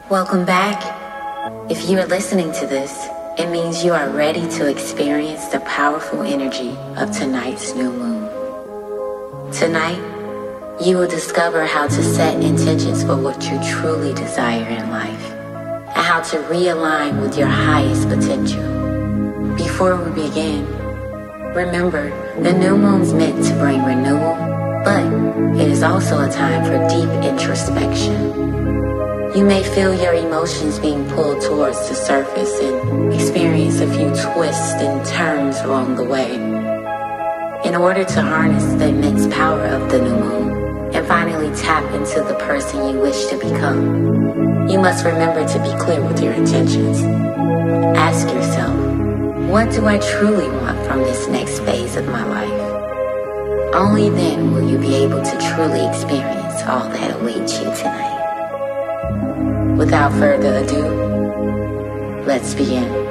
Welcome back. If you are listening to this, it means you are ready to experience the powerful energy of tonight's new moon. Tonight, you will discover how to set intentions for what you truly desire in life and how to realign with your highest potential. Before we begin, remember, the new moon's meant to bring renewal, but it is also a time for deep introspection. You may feel your emotions being pulled towards the surface and experience a few twists and turns along the way. In order to harness the immense power of the new moon and finally tap into the person you wish to become, you must remember to be clear with your intentions. Ask yourself, what do I truly want from this next phase of my life? Only then will you be able to truly experience all that awaits you tonight. Without further ado, let's begin.